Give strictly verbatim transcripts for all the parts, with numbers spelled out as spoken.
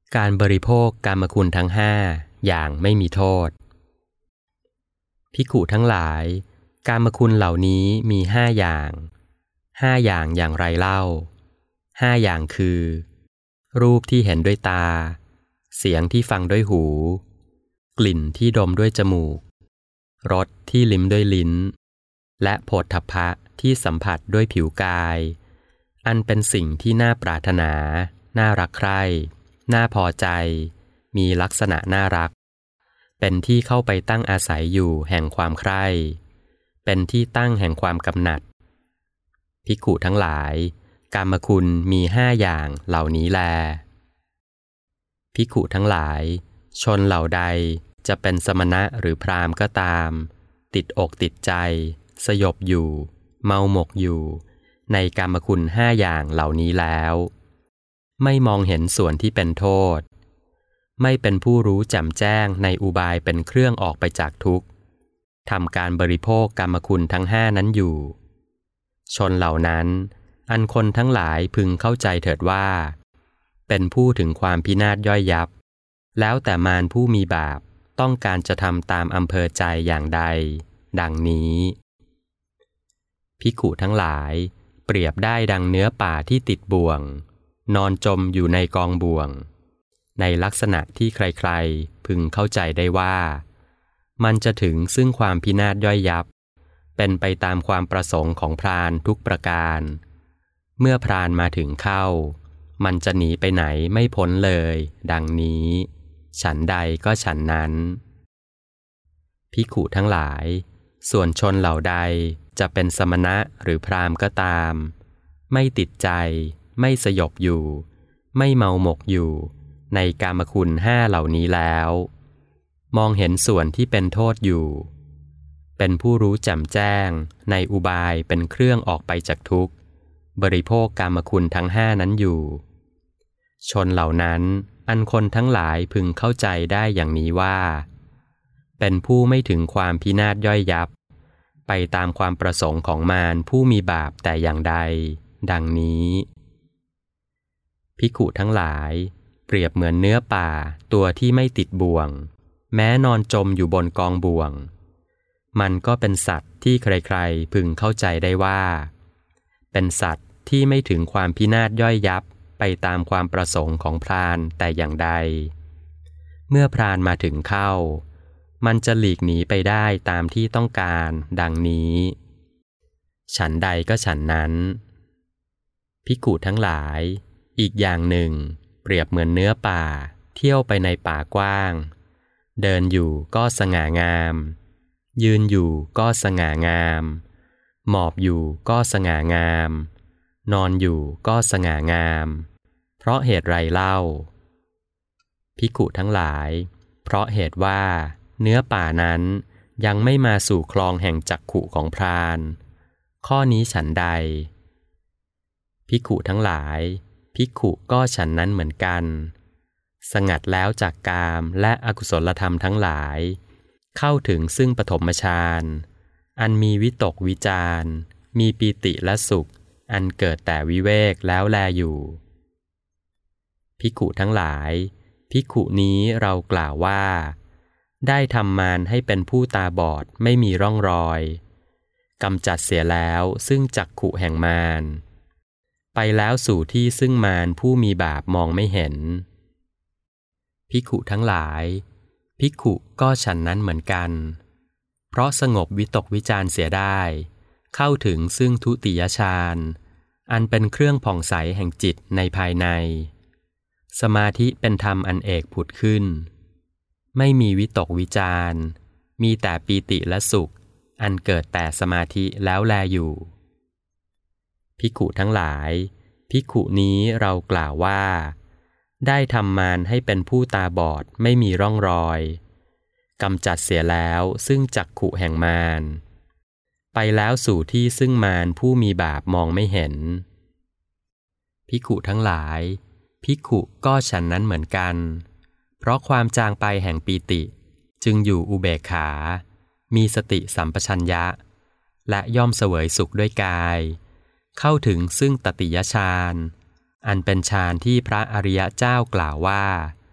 การบริโภคกามคุณทั้งห้าอย่างไม่มีโทษภิกขุทั้งหลายกามคุณเหล่านี้มีห้าอย่างห้าอย่างอย่างไรเล่าห้าอย่างคือรูปที่เห็นด้วยตาเสียงที่ฟังด้วยหูกลิ่นที่ดมด้วยจมูกรสที่ลิ้มด้วยลิ้นและโผฏฐัพพะที่สัมผัสด้วยผิวกายอันเป็นสิ่งที่น่าปรารถนาน่ารักใคร่น่าพอใจมีลักษณะน่ารักเป็นที่เข้าไปตั้งอาศัยอยู่แห่งความใคร่เป็นที่ตั้งแห่งความกำหนัดภิกขุทั้งหลายกามคุณมีห้าอย่างเหล่านี้แลภิกขุทั้งหลายชนเหล่าใดจะเป็นสมณะหรือพราหมณ์ก็ตามติดอกติดใจสยบอยู่เมาหมกอยู่ในกามคุณห้าอย่างเหล่านี้แล้วไม่มองเห็นส่วนที่เป็นโทษไม่เป็นผู้รู้แจ่มแจ้งในอุบายเป็นเครื่องออกไปจากทุกข์ทำการบริโภคกามคุณทั้งห้านั้นอยู่ชนเหล่านั้นอันคนทั้งหลายพึงเข้าใจเถิดว่าเป็นผู้ถึงความพินาศย่อยยับแล้วแต่มารผู้มีบาปต้องการจะทำตามอำเภอใจอย่างใดดังนี้ภิกขุทั้งหลายเปรียบได้ดังเนื้อป่าที่ติดบ่วงนอนจมอยู่ในกองบ่วงในลักษณะที่ใครๆพึงเข้าใจได้ว่ามันจะถึงซึ่งความพินาศย่อยยับเป็นไปตามความประสงค์ของพรานทุกประการเมื่อพรานมาถึงเข้ามันจะหนีไปไหนไม่พ้นเลยดังนี้ฉันใดก็ฉันนั้นภิกขุทั้งหลายส่วนชนเหล่าใดจะเป็นสมณะหรือพราหมณ์ก็ตามไม่ติดใจไม่สยบอยู่ไม่เมาหมกอยู่ในกามคุณห้าเหล่านี้แล้วมองเห็นส่วนที่เป็นโทษอยู่เป็นผู้รู้แจ่มแจ้งในอุบายเป็นเครื่องออกไปจากทุกข์บริโภคกามคุณทั้งห้านั้นอยู่ชนเหล่านั้นอันคนทั้งหลายพึงเข้าใจได้อย่างนี้ว่าเป็นผู้ไม่ถึงความพินาศย่อยยับไปตามความประสงค์ของมารผู้มีบาปแต่อย่างใดดังนี้ภิกขุทั้งหลายเปรียบเหมือนเนื้อป่าตัวที่ไม่ติดบ่วงแม้นอนจมอยู่บนกองบ่วงมันก็เป็นสัตว์ที่ใครๆพึงเข้าใจได้ว่าเป็นสัตว์ที่ไม่ถึงความพินาศย่อยยับไปตามความประสงค์ของพรานแต่อย่างใดเมื่อพรานมาถึงเข้ามันจะหลีกหนีไปได้ตามที่ต้องการดังนี้ฉันใดก็ฉันนั้นภิกขุทั้งหลายอีกอย่างหนึ่งเปรียบเหมือนเนื้อป่าเที่ยวไปในป่ากว้างเดินอยู่ก็สง่างามยืนอยู่ก็สง่างามหมอบอยู่ก็สง่างามนอนอยู่ก็สง่างามเพราะเหตุไรเล่าภิกขุทั้งหลายเพราะเหตุว่าเนื้อป่านั้นยังไม่มาสู่คลองแห่งจักขุของพรานข้อนี้ฉันใดภิกขุทั้งหลายภิกขุก็ฉันนั้นเหมือนกันสงัดแล้วจากกามและอกุศลธรรมทั้งหลายเข้าถึงซึ่งปฐมฌานอันมีวิตกวิจารมีปีติและสุขอันเกิดแต่วิเวกแล้วแลอยู่ภิกขุทั้งหลายภิกขุนี้เรากล่าวว่าได้ทำมารให้เป็นผู้ตาบอดไม่มีร่องรอยกำจัดเสียแล้วซึ่งจักขุแห่งมารไปแล้วสู่ที่ซึ่งมารผู้มีบาปมองไม่เห็นภิกขุทั้งหลายภิกขุก็ฉันนั้นเหมือนกันเพราะสงบวิตกวิจารเสียได้เข้าถึงซึ่งทุติยฌานอันเป็นเครื่องผ่องใสแห่งจิตในภายในสมาธิเป็นธรรมอันเอกผุดขึ้นไม่มีวิตกวิจารมีแต่ปีติและสุขอันเกิดแต่สมาธิแล้วแลอยู่ภิกขุทั้งหลายภิกขุนี้เรากล่าวว่าได้ทำมารให้เป็นผู้ตาบอดไม่มีร่องรอยกำจัดเสียแล้วซึ่งจักขุแห่งมารไปแล้วสู่ที่ซึ่งมารผู้มีบาปมองไม่เห็นภิกขุทั้งหลายภิกขุก็ฉันนั้นเหมือนกันเพราะความจางไปแห่งปีติจึงอยู่อุเบกขามีสติสัมปชัญญะและย่อมเสวยสุขด้วยกายเข้าถึงซึ่งตติยฌานอันเป็นฌานที่พระอริยเจ้ากล่าวว่า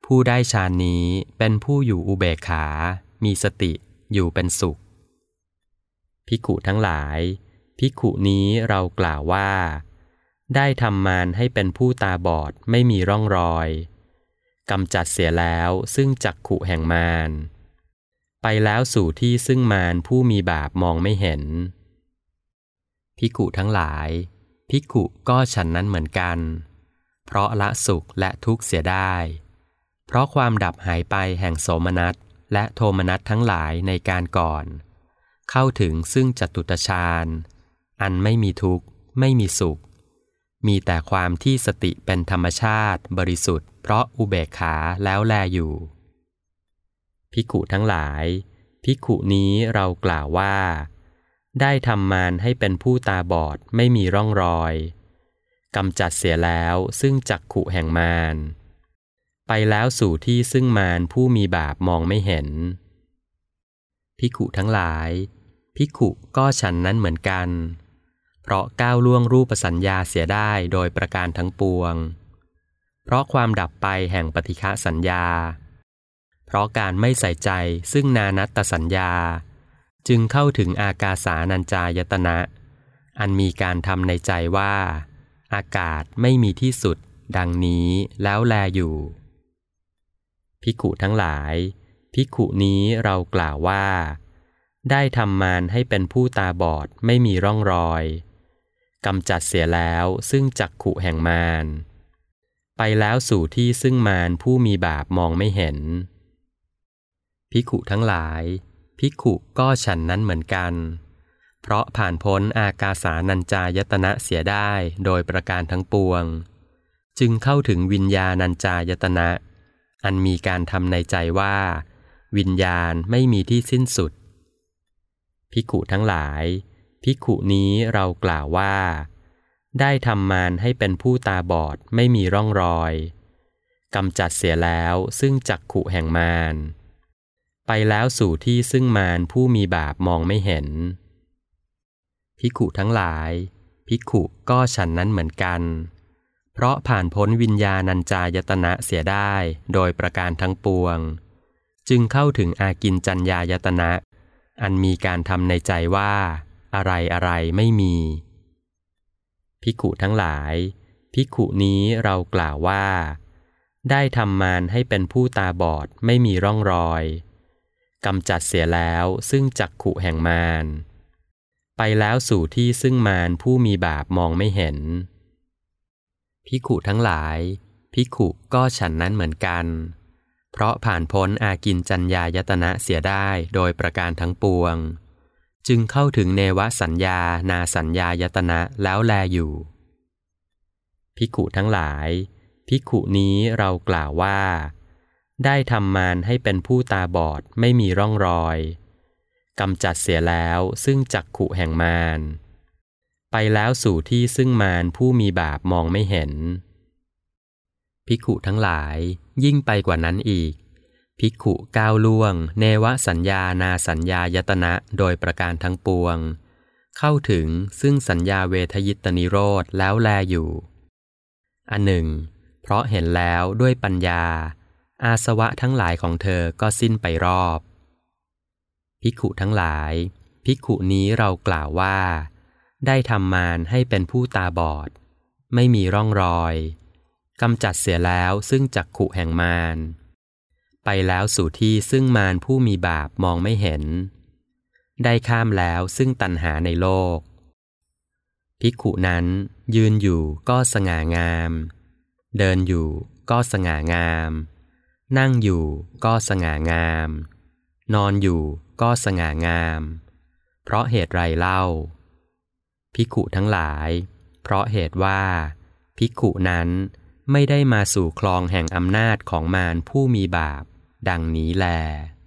ผู้ได้ฌานนี้เป็นผู้อยู่อุเบกขามีสติอยู่เป็นสุขภิกขุทั้งหลายภิกขุนี้เรากล่าวว่าได้ทำมารให้เป็นผู้ตาบอดไม่มีร่องรอยกำจัดเสียแล้วซึ่งจักขุแห่งมารไปแล้วสู่ที่ซึ่งมารผู้มีบาปมองไม่เห็นภิกขุทั้งหลายภิกขุก็ฉันนั้นเหมือนกันเพราะละสุขและทุกข์เสียได้เพราะความดับหายไปแห่งโสมนัสและโทมนัสทั้งหลายในการก่อนเข้าถึงซึ่งจตุตฌานอันไม่มีทุกข์ไม่มีสุขมีแต่ความที่สติเป็นธรรมชาติบริสุทธิ์เพราะอุเบกขาแล้วแลอยู่ภิกขุทั้งหลายภิกขุนี้เรากล่าวว่าได้ทำมารให้เป็นผู้ตาบอดไม่มีร่องรอยกำจัดเสียแล้วซึ่งจักขุแห่งมารไปแล้วสู่ที่ซึ่งมารผู้มีบาปมองไม่เห็นภิกขุทั้งหลายภิกขุก็ฉันนั้นเหมือนกันเพราะก้าวล่วงรูปสัญญาเสียได้โดยประการทั้งปวงเพราะความดับไปแห่งปฏิฆะสัญญาเพราะการไม่ใส่ใจซึ่งนานัตตสัญญาจึงเข้าถึงอากาสานัญจายตนะอันมีการทำในใจว่าอากาศไม่มีที่สุดดังนี้แล้วแลอยู่ภิกขุทั้งหลายภิกขุนี้เรากล่าวว่าได้ทำมารให้เป็นผู้ตาบอดไม่มีร่องรอยกำจัดเสียแล้วซึ่งจักขุแห่งมารไปแล้วสู่ที่ซึ่งมารผู้มีบาปมองไม่เห็นภิกขุทั้งหลายภิกขุก็ฉันนั้นเหมือนกันเพราะผ่านพ้นอากาสานัญจายตนะเสียได้โดยประการทั้งปวงจึงเข้าถึงวิญญาณัญจายตนะอันมีการทำในใจว่าวิญญาณไม่มีที่สิ้นสุดภิกขุทั้งหลายภิกขุนี้เรากล่าวว่าได้ทำมารให้เป็นผู้ตาบอดไม่มีร่องรอยกำจัดเสียแล้วซึ่งจักขุแห่งมารไปแล้วสู่ที่ซึ่งมารผู้มีบาปมองไม่เห็นภิกขุทั้งหลายภิกขุก็ฉันนั้นเหมือนกันเพราะผ่านพ้นวิญญาณัญจายตนะเสียได้โดยประการทั้งปวงจึงเข้าถึงอากินจัญญายตนะอันมีการทำในใจว่าอะไรอะไรไม่มีภิกขุทั้งหลายภิกขุนี้เรากล่าวว่าได้ทำมารให้เป็นผู้ตาบอดไม่มีร่องรอยกำจัดเสียแล้วซึ่งจักขุแห่งมารไปแล้วสู่ที่ซึ่งมารผู้มีบาปมองไม่เห็นภิกขุทั้งหลายภิกขุก็ฉันนั้นเหมือนกันเพราะผ่านพ้นอากินจัญญายตนะเสียได้โดยประการทั้งปวงจึงเข้าถึงเนวสัญญานาสัญญายตนะแล้วแลอยู่ภิกขุทั้งหลายภิกขุนี้เรากล่าวว่าได้ทำมารให้เป็นผู้ตาบอดไม่มีร่องรอยกำจัดเสียแล้วซึ่งจักขุแห่งมารไปแล้วสู่ที่ซึ่งมารผู้มีบาปมองไม่เห็นภิกขุทั้งหลายยิ่งไปกว่านั้นอีกภิกขุก้าวล่วงเนวสัญญานาสัญญายตนะโดยประการทั้งปวงเข้าถึงซึ่งสัญญาเวทยิตนิโรธแล้วแลอยู่อันหนึ่งเพราะเห็นแล้วด้วยปัญญาอาสวะทั้งหลายของเธอก็สิ้นไปรอบภิกขุทั้งหลายภิกขุนี้เรากล่าวว่าได้ทำมารให้เป็นผู้ตาบอดไม่มีร่องรอยกำจัดเสียแล้วซึ่งจักขุแห่งมารไปแล้วสู่ที่ซึ่งมารผู้มีบาปมองไม่เห็นได้ข้ามแล้วซึ่งตัณหาในโลกภิกขุนั้นยืนอยู่ก็สง่างามเดินอยู่ก็สง่างามนั่งอยู่ก็สง่างามนอนอยู่ก็สง่างามเพราะเหตุไรเล่าภิกขุทั้งหลายเพราะเหตุว่าภิกขุนั้นไม่ได้มาสู่คลองแห่งอำนาจของมารผู้มีบาปดังนี้แล